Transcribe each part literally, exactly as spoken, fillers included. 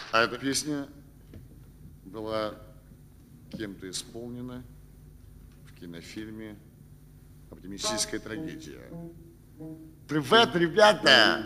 А эта песня была кем-то исполнена в кинофильме «Оптимистическая трагедия». Привет, ребята!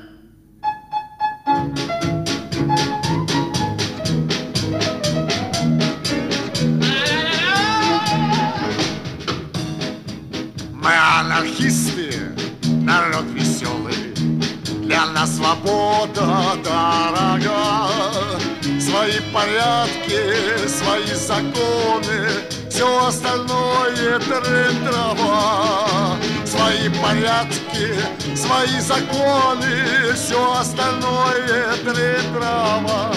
Мы анархисты, народ веселый, для нас свобода дорога. Свои порядки, свои законы, все остальное трын-трава. Свои порядки, свои законы, все остальное трын-трава.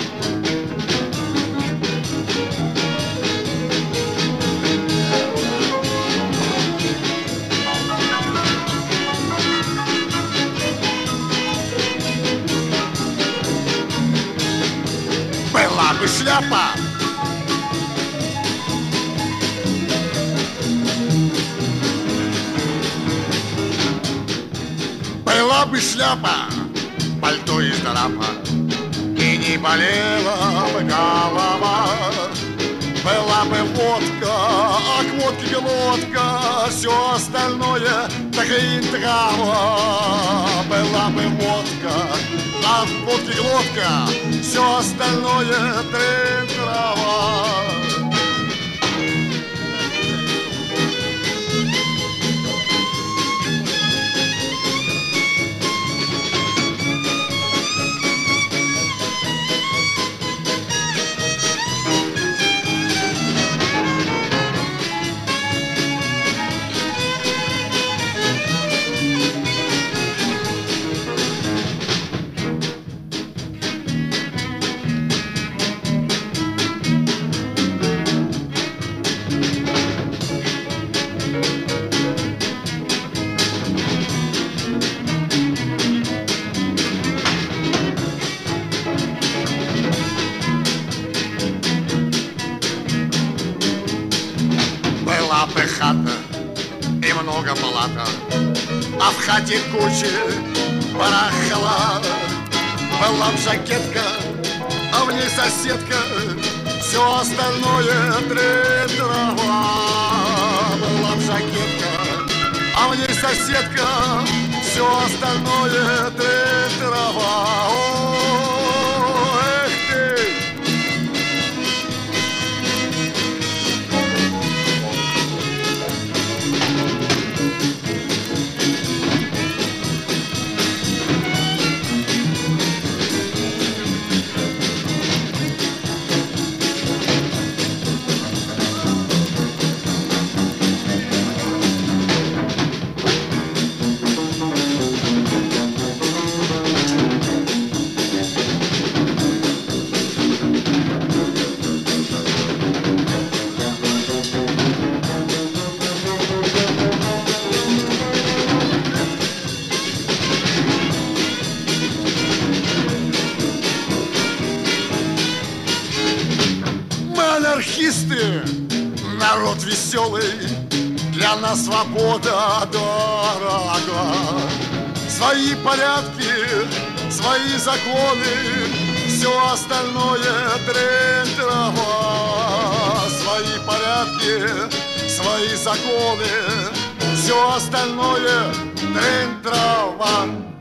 Была бы шляпа, была бы шляпа, пальто из драпа, и не болела бы голова. Была бы водка, а к водке пилотка, все остальное трын-трава. Была бы водка, а в водке глотка, все остальное трын-трава. Была бы хата и много палата, а в хате куча барахла. Была б жакетка, а в ней соседка, все остальное трын-трава. Была б жакетка, а в ней соседка, все остальное трын-трава. О, эх ты! Анархисты, народ веселый, для нас свобода дорога. Свои порядки, свои законы, все остальное трын-трава. Свои порядки, свои законы, все остальное трын-трава.